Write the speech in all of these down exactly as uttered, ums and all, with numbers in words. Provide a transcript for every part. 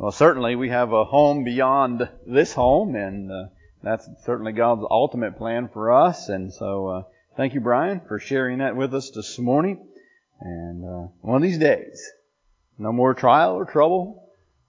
Well, certainly we have a home beyond this home, and uh, that's certainly God's ultimate plan for us. And so, uh, thank you, Brian, for sharing that with us this morning. And uh, one of these days, no more trial or trouble.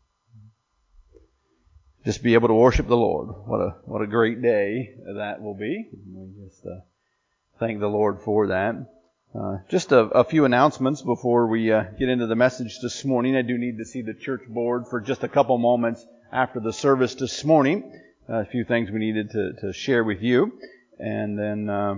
Just be able to worship the Lord. What a what a great day that will be. We just uh, thank the Lord for that. Uh, just a, a few announcements before we uh, get into the message this morning. I do need to see the church board for just a couple moments after the service this morning. Uh, a few things we needed to, to share with you. And then uh,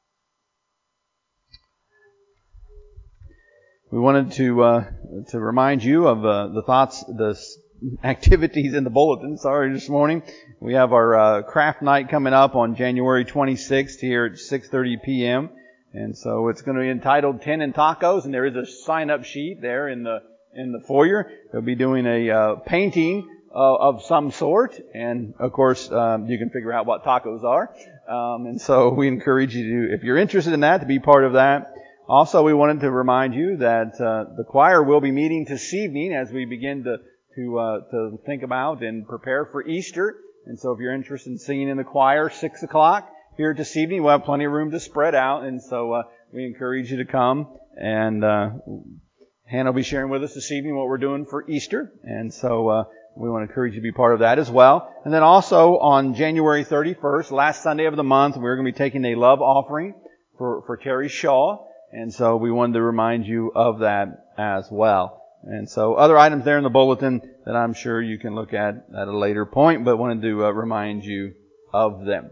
we wanted to uh, to remind you of uh, the thoughts, the activities in the bulletin. Sorry, this morning. We have our uh, craft night coming up on January twenty-sixth here at six thirty p.m. And so it's going to be entitled Ten and Tacos, and there is a sign-up sheet there in the in the foyer. They'll be doing a uh, painting uh, of some sort, and of course um, you can figure out what tacos are. Um, and so we encourage you to, if you're interested in that, to be part of that. Also, we wanted to remind you that uh, the choir will be meeting this evening as we begin to to uh, to think about and prepare for Easter. And so if you're interested in singing in the choir, six o'clock. Here this evening, we'll have plenty of room to spread out, and so uh, we encourage you to come. And uh, Hannah will be sharing with us this evening what we're doing for Easter, and so uh, we want to encourage you to be part of that as well. And then also on January thirty-first, last Sunday of the month, we're going to be taking a love offering for, for Terry Shaw, and so we wanted to remind you of that as well. And so other items there in the bulletin that I'm sure you can look at at a later point, but wanted to uh, remind you of them.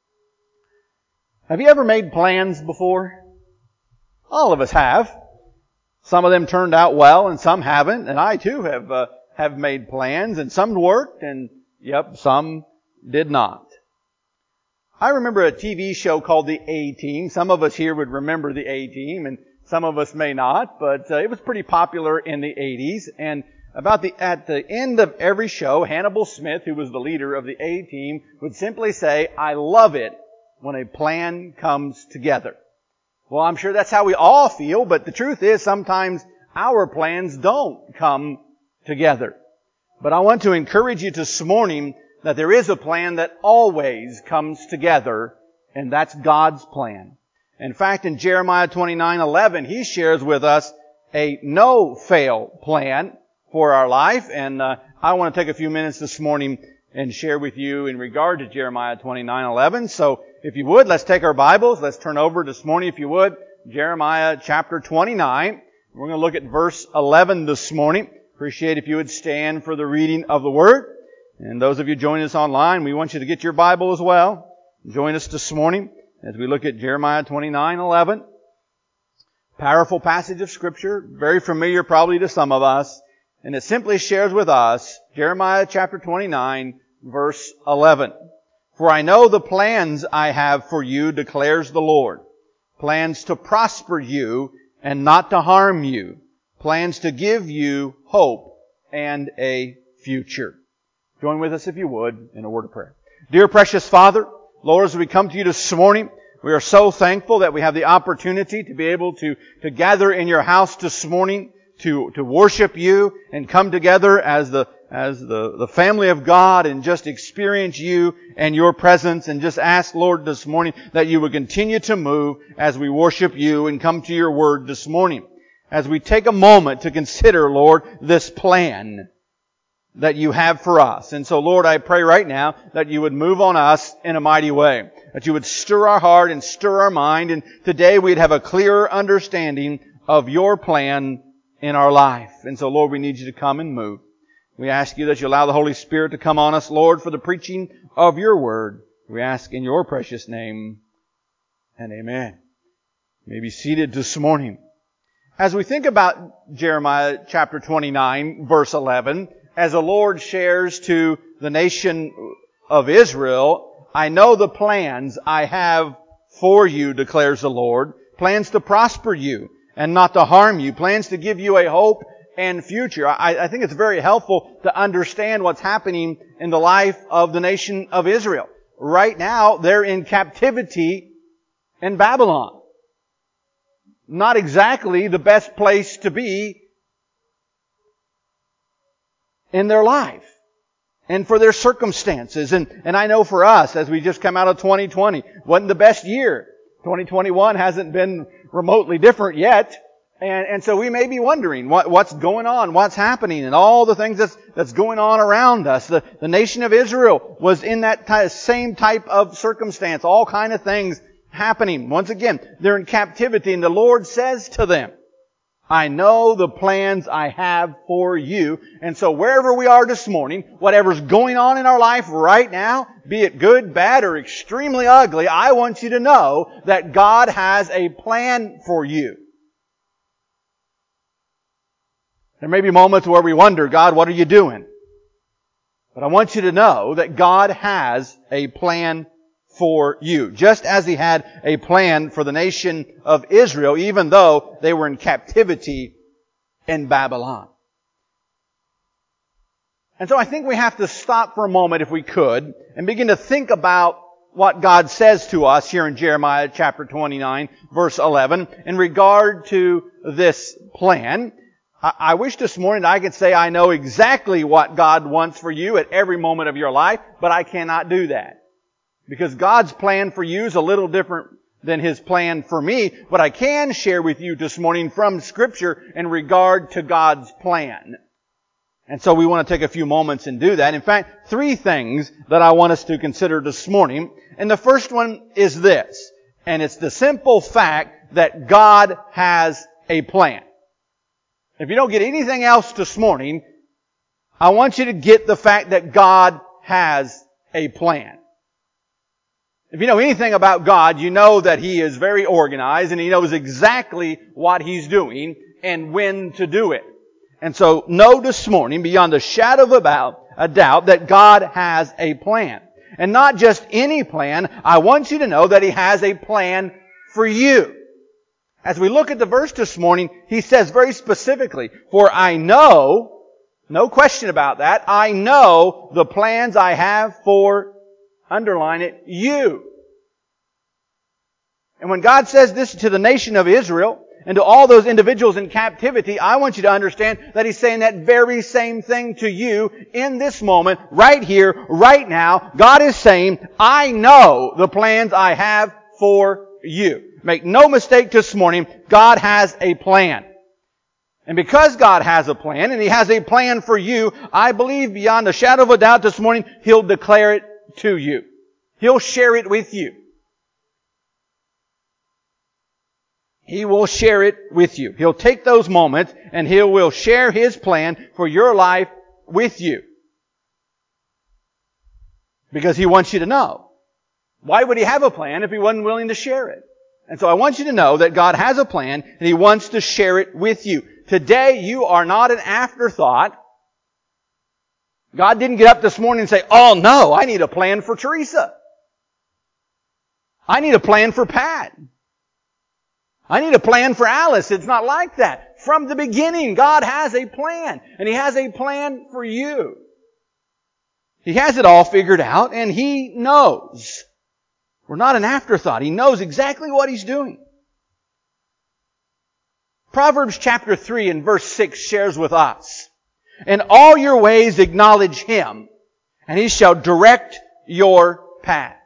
Have you ever made plans before? All of us have. Some of them turned out well and some haven't. And I too have uh, have made plans, and some worked and, yep, some did not. I remember a T V show called The A-Team. Some of us here would remember The A-Team and some of us may not, but uh, it was pretty popular in the eighties. And about the at the end of every show, Hannibal Smith, who was the leader of the A-Team, would simply say, "I love it when a plan comes together." Well, I'm sure that's how we all feel, but the truth is sometimes our plans don't come together. But I want to encourage you this morning that there is a plan that always comes together, and that's God's plan. In fact, in Jeremiah twenty-nine eleven, He shares with us a no-fail plan for our life, and uh, I want to take a few minutes this morning and share with you in regard to Jeremiah twenty-nine eleven. So, if you would, let's take our Bibles. Let's turn over this morning, if you would, Jeremiah chapter twenty-nine. We're going to look at verse eleven this morning. Appreciate if you would stand for the reading of the Word. And those of you joining us online, we want you to get your Bible as well. Join us this morning as we look at Jeremiah twenty-nine eleven. Powerful passage of Scripture, very familiar probably to some of us. And it simply shares with us, Jeremiah chapter twenty-nine, verse eleven. "For I know the plans I have for you, declares the Lord. Plans to prosper you and not to harm you. Plans to give you hope and a future." Join with us, if you would, in a word of prayer. Dear precious Father, Lord, as we come to you this morning, we are so thankful that we have the opportunity to be able to, to gather in your house this morning, to, to worship you and come together as the as the, the family of God and just experience you and your presence, and just ask, Lord, this morning that you would continue to move as we worship you and come to your word this morning. As we take a moment to consider, Lord, this plan that you have for us. And so, Lord, I pray right now that you would move on us in a mighty way. That you would stir our heart and stir our mind, and today we'd have a clearer understanding of your plan in our life. And so, Lord, we need you to come and move. We ask you that you allow the Holy Spirit to come on us, Lord, for the preaching of your word. We ask in your precious name, and amen. You may be seated this morning. As we think about Jeremiah chapter twenty-nine, verse eleven, as the Lord shares to the nation of Israel, "I know the plans I have for you, declares the Lord. Plans to prosper you and not to harm you. Plans to give you a hope and future." I, I think it's very helpful to understand what's happening in the life of the nation of Israel. Right now, they're in captivity in Babylon. Not exactly the best place to be in their life and for their circumstances. And, and I know for us, as we just come out of twenty twenty, wasn't the best year. twenty twenty-one hasn't been remotely different yet. And, and so we may be wondering what, what's going on, what's happening, and all the things that's, that's going on around us. The, the nation of Israel was in that type, same type of circumstance, all kind of things happening. Once again, they're in captivity, and the Lord says to them, I know the plans I have for you. And so wherever we are this morning, whatever's going on in our life right now, be it good, bad, or extremely ugly, I want you to know that God has a plan for you. There may be moments where we wonder, God, what are you doing? But I want you to know that God has a plan for you. Just as He had a plan for the nation of Israel, even though they were in captivity in Babylon. And so I think we have to stop for a moment, if we could, and begin to think about what God says to us here in Jeremiah chapter twenty-nine, verse eleven, in regard to this plan. I wish this morning I could say I know exactly what God wants for you at every moment of your life, but I cannot do that. Because God's plan for you is a little different than His plan for me. But I can share with you this morning from Scripture in regard to God's plan. And so we want to take a few moments and do that. In fact, three things that I want us to consider this morning. And the first one is this. And it's the simple fact that God has a plan. If you don't get anything else this morning, I want you to get the fact that God has a plan. If you know anything about God, you know that He is very organized and He knows exactly what He's doing and when to do it. And so know this morning, beyond a shadow of about a doubt, that God has a plan. And not just any plan. I want you to know that He has a plan for you. As we look at the verse this morning, He says very specifically, for I know, no question about that, I know the plans I have for, underline it, you. And when God says this to the nation of Israel and to all those individuals in captivity, I want you to understand that He's saying that very same thing to you in this moment, right here, right now. God is saying, I know the plans I have for you. Make no mistake this morning, God has a plan. And because God has a plan, and He has a plan for you, I believe beyond a shadow of a doubt this morning, He'll declare it to you. He'll share it with you. He will share it with you. He'll take those moments and He will share His plan for your life with you. Because He wants you to know. Why would He have a plan if He wasn't willing to share it? And so I want you to know that God has a plan and He wants to share it with you. Today you are not an afterthought. God didn't get up this morning and say, oh no, I need a plan for Teresa. I need a plan for Pat. I need a plan for Alice. It's not like that. From the beginning, God has a plan. And He has a plan for you. He has it all figured out and He knows. We're not an afterthought. He knows exactly what He's doing. Proverbs chapter three and verse six shares with us, in all your ways acknowledge Him, and He shall direct your paths.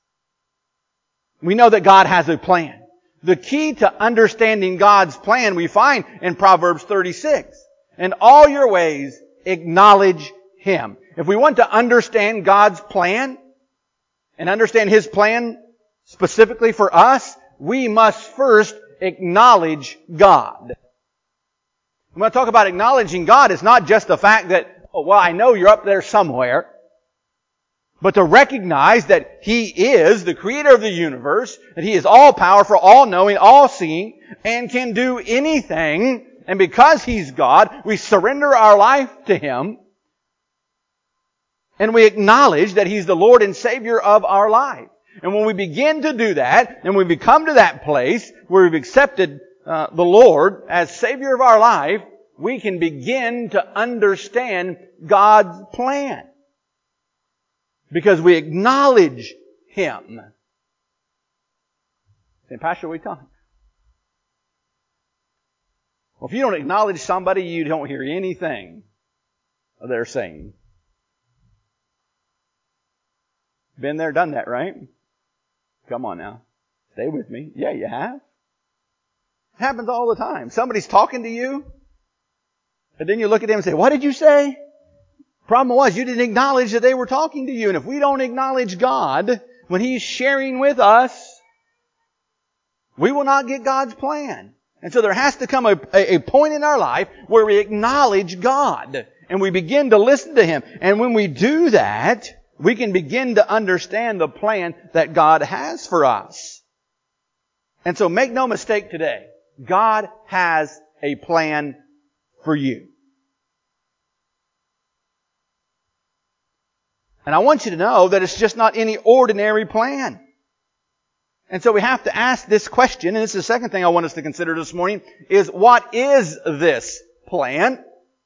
We know that God has a plan. The key to understanding God's plan we find in Proverbs thirty-six. In all your ways acknowledge Him. If we want to understand God's plan, and understand His plan specifically for us, we must first acknowledge God. When I talk about acknowledging God, it's not just the fact that, oh, well, I know you're up there somewhere, but to recognize that He is the creator of the universe, that He is all-powerful, all-knowing, all-seeing, and can do anything. And because He's God, we surrender our life to Him. And we acknowledge that He's the Lord and Savior of our life. And when we begin to do that, and we become to that place where we've accepted uh, the Lord as Savior of our life, we can begin to understand God's plan. Because we acknowledge Him. Say, Pastor, what are you talking about? Well, if you don't acknowledge somebody, you don't hear anything they're saying. Been there, done that, right? Come on now. Stay with me. Yeah, you have. It happens all the time. Somebody's talking to you, and then you look at them and say, what did you say? Problem was, you didn't acknowledge that they were talking to you. And if we don't acknowledge God when He's sharing with us, we will not get God's plan. And so there has to come a, a, a point in our life where we acknowledge God and we begin to listen to Him. And when we do that, we can begin to understand the plan that God has for us. And so make no mistake today, God has a plan for you. And I want you to know that it's just not any ordinary plan. And so we have to ask this question, and this is the second thing I want us to consider this morning, is what is this plan?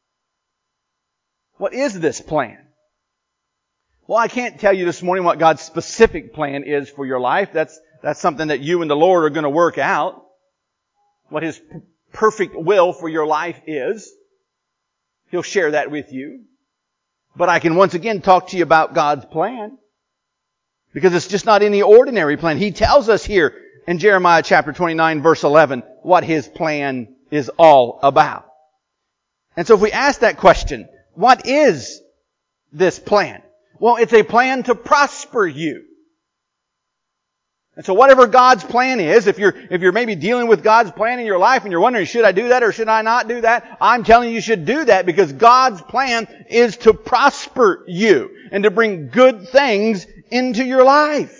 What is this plan? Well, I can't tell you this morning what God's specific plan is for your life. That's, that's something that you and the Lord are going to work out. What His p- perfect will for your life is. He'll share that with you. But I can once again talk to you about God's plan. Because it's just not any ordinary plan. He tells us here in Jeremiah chapter twenty-nine verse eleven what His plan is all about. And so if we ask that question, what is this plan? Well, it's a plan to prosper you. And so whatever God's plan is, if you're, if you're maybe dealing with God's plan in your life and you're wondering, should I do that or should I not do that? I'm telling you, you should do that because God's plan is to prosper you and to bring good things into your life.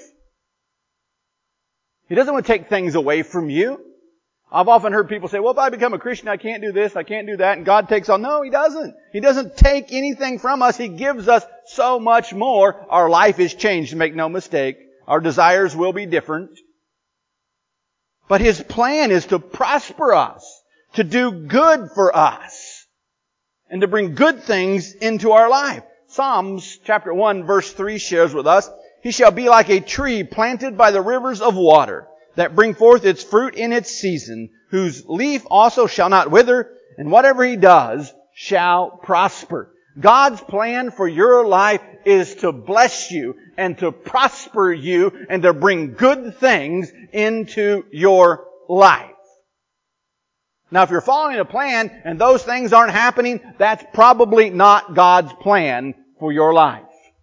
He doesn't want to take things away from you. I've often heard people say, well, if I become a Christian, I can't do this, I can't do that, and God takes all. No, He doesn't. He doesn't take anything from us. He gives us so much more. Our life is changed, make no mistake. Our desires will be different. But His plan is to prosper us, to do good for us, and to bring good things into our life. Psalms chapter one verse three shares with us, He shall be like a tree planted by the rivers of water, that bring forth its fruit in its season, whose leaf also shall not wither, and whatever He does shall prosper. God's plan for your life is to bless you and to prosper you and to bring good things into your life. Now, if you're following a plan and those things aren't happening, that's probably not God's plan for your life.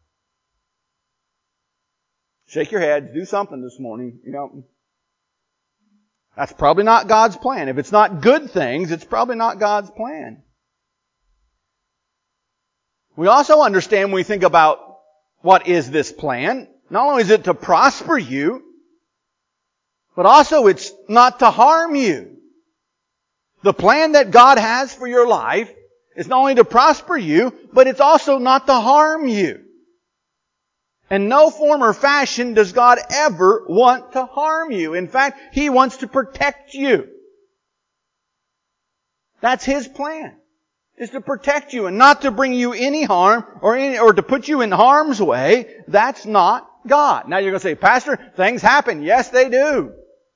Shake your head. Do something this morning. You know, that's probably not God's plan. If it's not good things, it's probably not God's plan. We also understand when we think about what is this plan, not only is it to prosper you, but also it's not to harm you. The plan that God has for your life is not only to prosper you, but it's also not to harm you. In no form or fashion does God ever want to harm you. In fact, He wants to protect you. That's His plan. Is to protect you and not to bring you any harm or any, or to put you in harm's way. That's not God. Now you're going to say, Pastor, things happen. Yes, they do.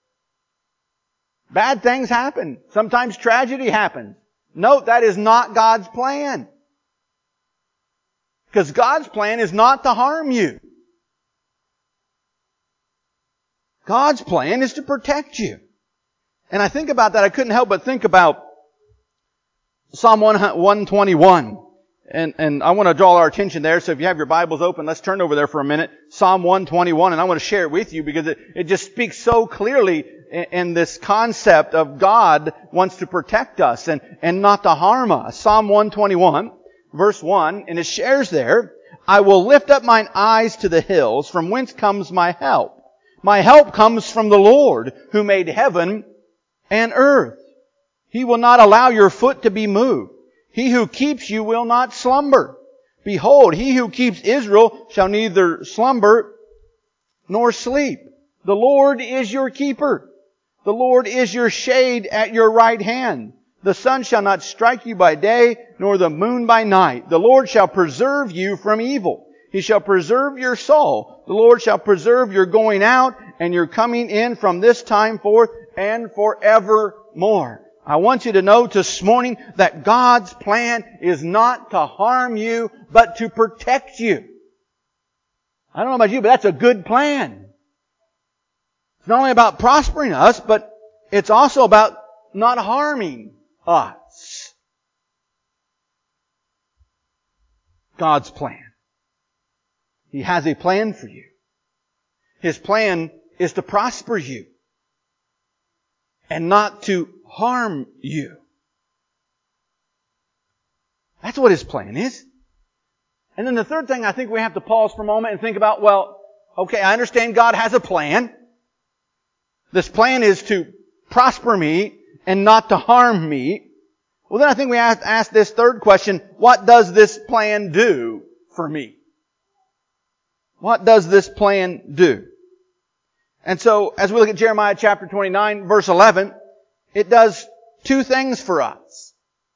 Bad things happen. Sometimes tragedy happens. Note, that is not God's plan. Because God's plan is not to harm you. God's plan is to protect you. And I think about that, I couldn't help but think about Psalm one twenty-one. And, and I want to draw our attention there. So if you have your Bibles open, let's turn over there for a minute. Psalm one twenty-one. And I want to share it with you because it, it just speaks so clearly in, in this concept of God wants to protect us and, and not to harm us. Psalm one twenty-one, verse one. And it shares there, I will lift up mine eyes to the hills, from whence comes my help. My help comes from the Lord, who made heaven and earth. He will not allow your foot to be moved. He who keeps you will not slumber. Behold, He who keeps Israel shall neither slumber nor sleep. The Lord is your keeper. The Lord is your shade at your right hand. The sun shall not strike you by day, nor the moon by night. The Lord shall preserve you from evil. He shall preserve your soul. The Lord shall preserve your going out and your coming in from this time forth and forevermore. I want you to know this morning that God's plan is not to harm you, but to protect you. I don't know about you, but that's a good plan. It's not only about prospering us, but it's also about not harming us. God's plan. He has a plan for you. His plan is to prosper you and not to harm you. That's what His plan is. And then the third thing, I think we have to pause for a moment and think about, well, okay, I understand God has a plan. This plan is to prosper me and not to harm me. Well, then I think we have to ask this third question, what does this plan do for me? What does this plan do? And so, as we look at Jeremiah chapter twenty-nine, verse eleven, it does two things for us.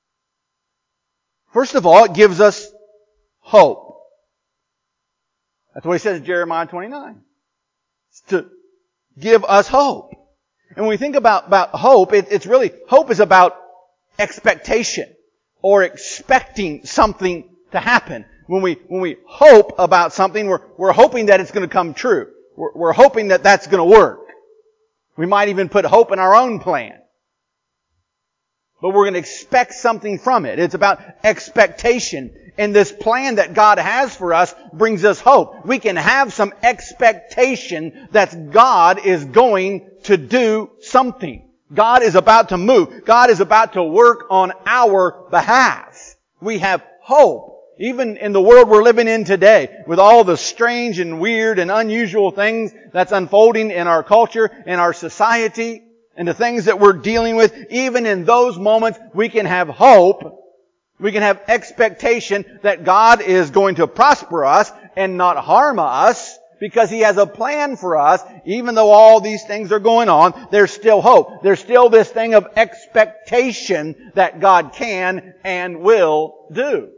First of all, it gives us hope. That's what He says in Jeremiah twenty-nine. It's to give us hope. And when we think about, about hope, it, it's really, hope is about expectation or expecting something to happen. When we, when we hope about something, we're, we're hoping that it's going to come true. We're, we're hoping that that's going to work. We might even put hope in our own plan. But we're going to expect something from it. It's about expectation. And this plan that God has for us brings us hope. We can have some expectation that God is going to do something. God is about to move. God is about to work on our behalf. We have hope. Even in the world we're living in today, with all the strange and weird and unusual things that's unfolding in our culture, in our society, and the things that we're dealing with, even in those moments, we can have hope. We can have expectation that God is going to prosper us and not harm us because He has a plan for us. Even though all these things are going on, there's still hope. There's still this thing of expectation that God can and will do.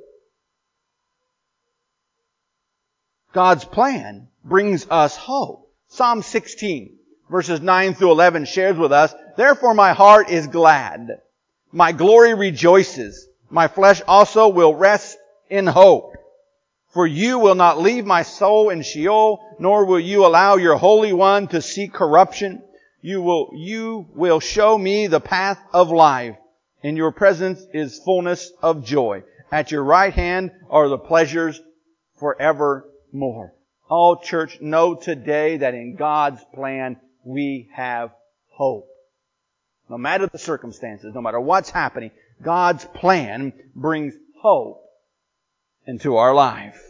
God's plan brings us hope. Psalm sixteen, verses nine through eleven shares with us, "Therefore my heart is glad. My glory rejoices. My flesh also will rest in hope. For you will not leave my soul in Sheol, nor will you allow your Holy One to see corruption. You will, you will show me the path of life. In your presence is fullness of joy. At your right hand are the pleasures forevermore." Oh, church, know today that in God's plan we have hope. No matter the circumstances, no matter what's happening, God's plan brings hope into our life.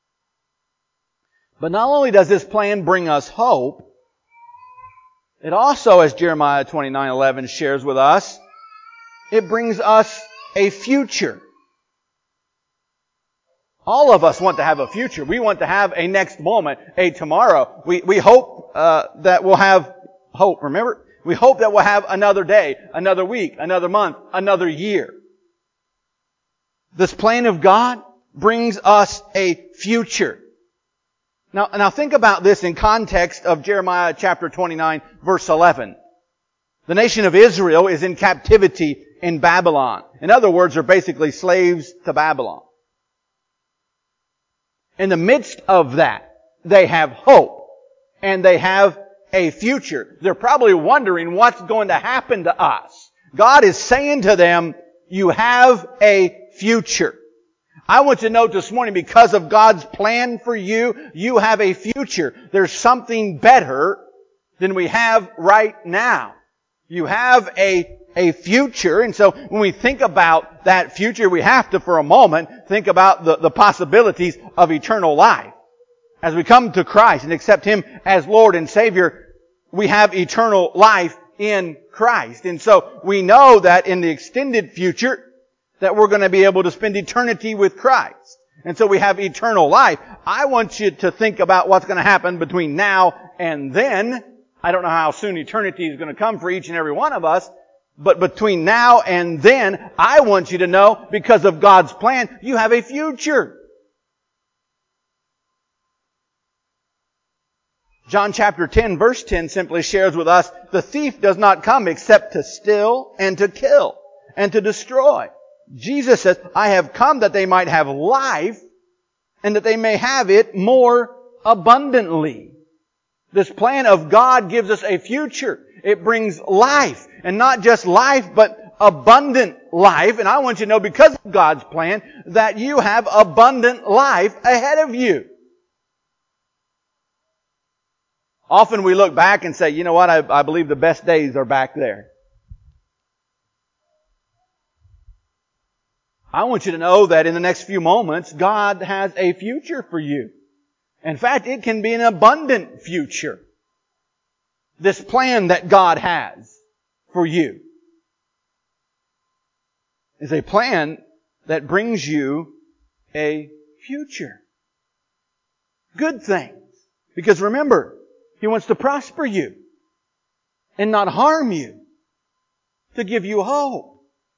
But not only does this plan bring us hope, it also, as Jeremiah twenty-nine eleven shares with us, it brings us a future. All of us want to have a future. We want to have a next moment, a tomorrow. We, we hope uh, that we'll have hope. Remember? We hope that we'll have another day, another week, another month, another year. This plan of God brings us a future. Now, now think about this in context of Jeremiah chapter twenty-nine, verse eleven. The nation of Israel is in captivity in Babylon. In other words, they're basically slaves to Babylon. In the midst of that, they have hope and they have a future. They're probably wondering what's going to happen to us. God is saying to them, you have a future. I want you to know this morning, because of God's plan for you, you have a future. There's something better than we have right now. You have a a future. And so when we think about that future, we have to, for a moment, think about the, the possibilities of eternal life. As we come to Christ and accept Him as Lord and Savior, we have eternal life in Christ. And so we know that in the extended future, that we're going to be able to spend eternity with Christ. And so we have eternal life. I want you to think about what's going to happen between now and then. I don't know how soon eternity is going to come for each and every one of us. But between now and then, I want you to know, because of God's plan, you have a future. John chapter ten verse ten simply shares with us, the thief does not come except to steal and to kill and to destroy. Jesus says, I have come that they might have life and that they may have it more abundantly. This plan of God gives us a future. It brings life. And not just life, but abundant life. And I want you to know, because of God's plan, that you have abundant life ahead of you. Often we look back and say, you know what, I, I believe the best days are back there. I want you to know that in the next few moments, God has a future for you. In fact, it can be an abundant future. This plan that God has for you is a plan that brings you a future. Good things. Because remember, He wants to prosper you and not harm you, to give you hope.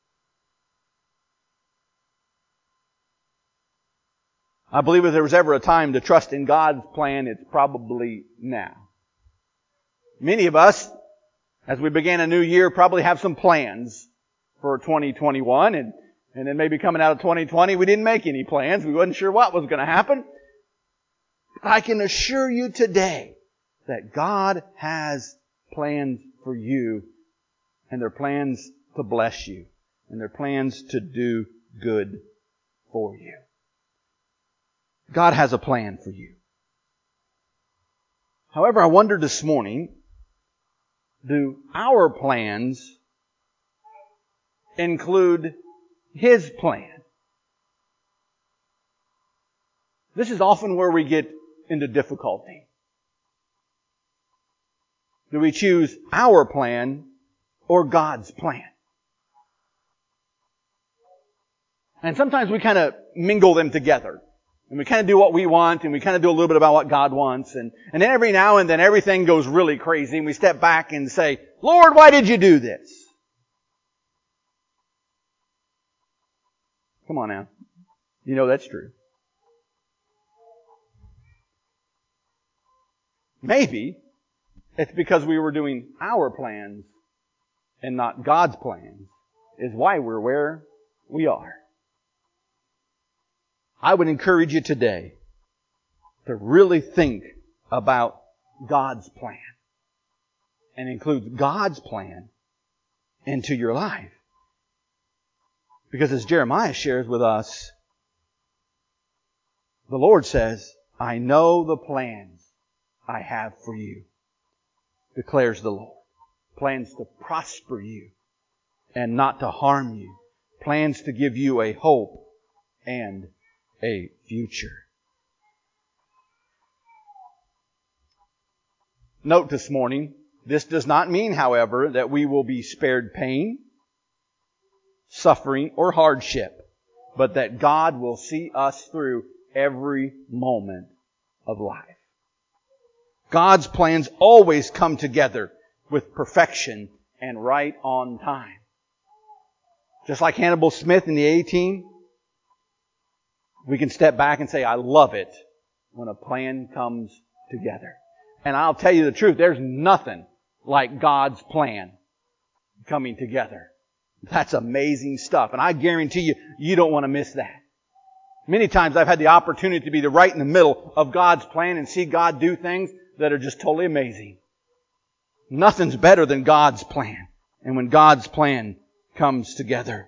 I believe if there was ever a time to trust in God's plan, it's probably now. Many of us, as we begin a new year, probably have some plans for twenty twenty-one, and, and then maybe coming out of twenty twenty, we didn't make any plans. We wasn't sure what was going to happen. But I can assure you today that God has plans for you, and they're plans to bless you, and they're plans to do good for you. God has a plan for you. However, I wonder this morning, do our plans include His plan? This is often where we get into difficulty. Do we choose our plan or God's plan? And sometimes we kind of mingle them together. And we kind of do what we want, and we kind of do a little bit about what God wants. And, and then every now and then everything goes really crazy, and we step back and say, Lord, why did you do this? Come on now. You know that's true. Maybe it's because we were doing our plans and not God's plans is why we're where we are. I would encourage you today to really think about God's plan and include God's plan into your life. Because as Jeremiah shares with us, the Lord says, I know the plans I have for you, declares the Lord. Plans to prosper you and not to harm you. Plans to give you a hope and a future. Note this morning, this does not mean, however, that we will be spared pain, suffering, or hardship, but that God will see us through every moment of life. God's plans always come together with perfection and right on time. Just like Hannibal Smith in the A-Team, we can step back and say, I love it when a plan comes together. And I'll tell you the truth, there's nothing like God's plan coming together. That's amazing stuff. And I guarantee you, you don't want to miss that. Many times I've had the opportunity to be right in the middle of God's plan and see God do things that are just totally amazing. Nothing's better than God's plan. And when God's plan comes together.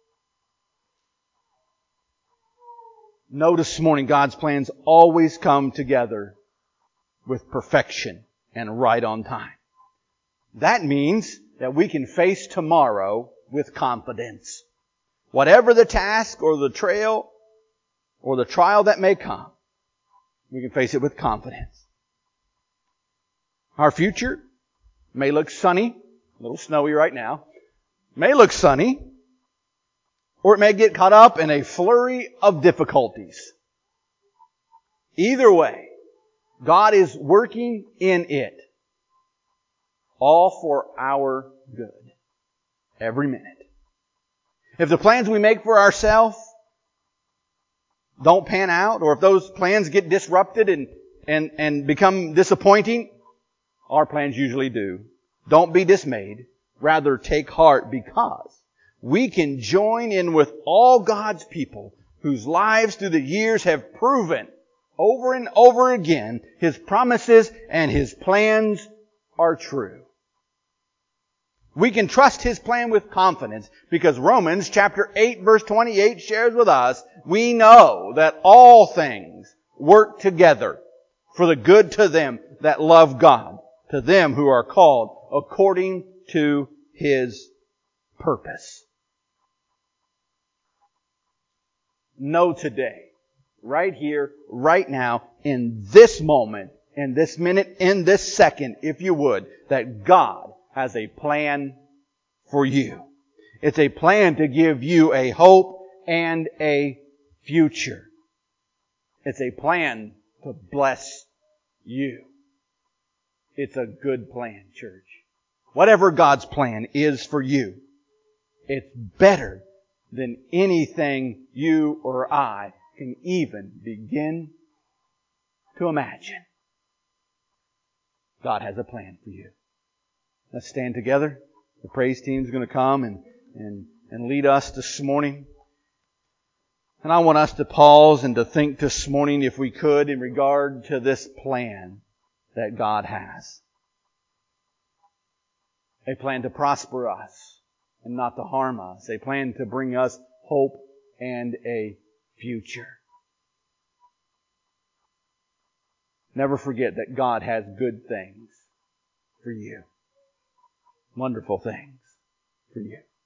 Notice this morning, God's plans always come together with perfection and right on time. That means that we can face tomorrow with confidence. Whatever the task or the trail or the trial that may come, we can face it with confidence. Our future may look sunny, a little snowy right now, may look sunny, or it may get caught up in a flurry of difficulties. Either way, God is working in it, all for our good, every minute. If the plans we make for ourselves don't pan out, or if those plans get disrupted and, and, and become disappointing? Our plans usually do. Don't be dismayed. Rather take heart, because we can join in with all God's people whose lives through the years have proven over and over again His promises and His plans are true. We can trust His plan with confidence because Romans chapter eight verse twenty-eight shares with us, we know that all things work together for the good to them that love God, to them who are called according to His purpose. Know today, right here, right now, in this moment, in this minute, in this second, if you would, that God has a plan for you. It's a plan to give you a hope and a future. It's a plan to bless you. It's a good plan, church. Whatever God's plan is for you, it's better than anything you or I can even begin to imagine. God has a plan for you. Let's stand together. The praise team's going to come and, and, and lead us this morning. And I want us to pause and to think this morning, if we could, in regard to this plan that God has. A plan to prosper us and not to harm us. A plan to bring us hope and a future. Never forget that God has good things for you. Wonderful things for you.